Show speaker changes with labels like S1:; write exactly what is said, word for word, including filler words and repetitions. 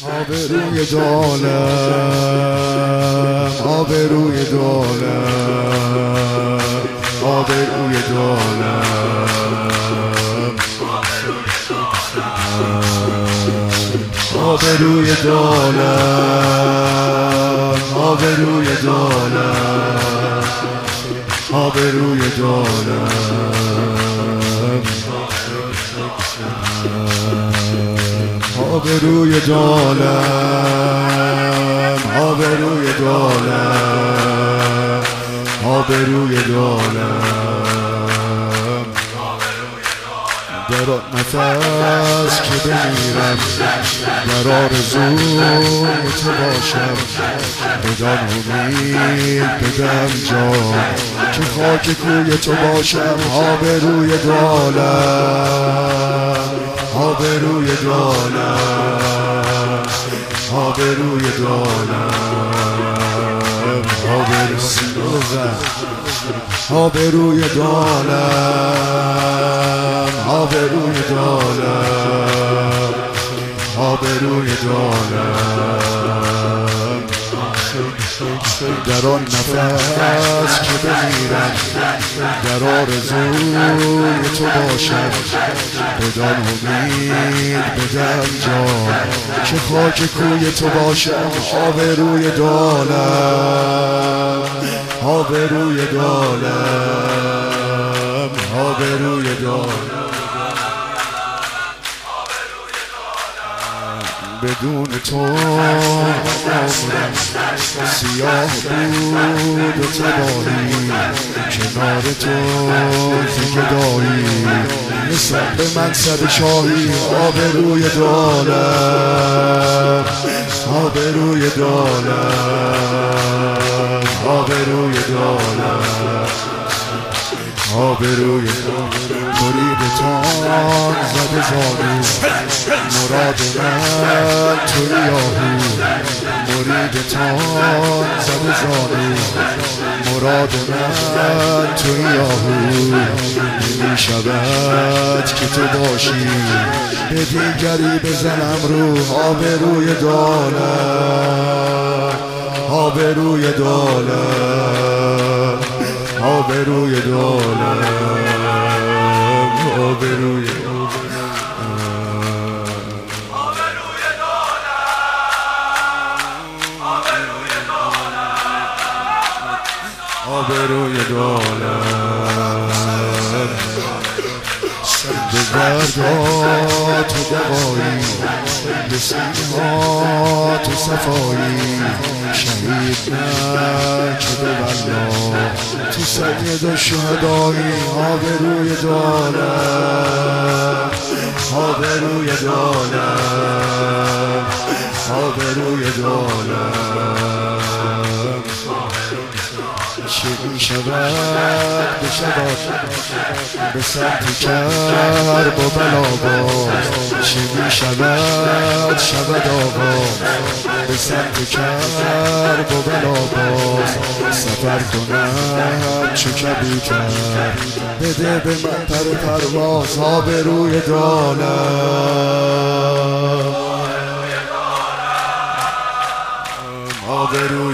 S1: آبروی دالم، آبروی دالم، آبروی دالم، آبروی دالم، آبروی دالم، آبروی دالم، آبروی دالم، آبروی دالم، آبروی دالم. در آن نفس که بمیرم در آرزوی تو باشم، بدان امید بدم جان که خاک کوی تو باشم. آبروی دالم، آبروی دالم، آبروی دالم، آبروی دالم، آبروی دالم، آبروی دالم. در آن نفس که بمیرم در آرزوی تو باشم، بدان امید بدم جان که خاک کوی تو باشم. آبروی دالم، آبروی دالم، آبروی دالم. بدون تو عمرم سیاه بود و تباهی، کنار تو زگدایی نسبت به منصب شاهی. آبروی دالم، آبروی دالم، آبروی دالم، آبروی مرید تان زده زانو، مراد من توی آهو. مرید تان زده زانو، مراد من توی آهو. نمی شود که تو باشی به دیگری بزنم رو. آبروی دالم، آبروی دالم، آبروی دالم، آبروی آبروی دالم. سند دردات و دوایی، به سینه‌ها تو صفایی. شهید نشده والله تو سید الشهدایی. آبروی دالم، آبروی دالم، آبروی دالم. چه می شود به شباب به سمت کرب و بلاباز، چه می شود شود آغاز به سمت کرب و بلاباز. سفر کنم چو کبوتر بده به من پر پرواز. آبروی دالم، آبروی